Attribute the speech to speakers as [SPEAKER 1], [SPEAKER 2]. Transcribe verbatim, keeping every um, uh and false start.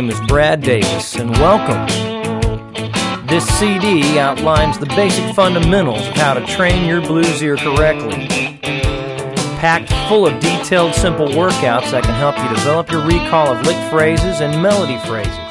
[SPEAKER 1] name is Brad Davis, and welcome. This C D outlines the basic fundamentals of how to train your blues ear correctly. Packed full of detailed, simple workouts that can help you develop your recall of lick phrases and melody phrases.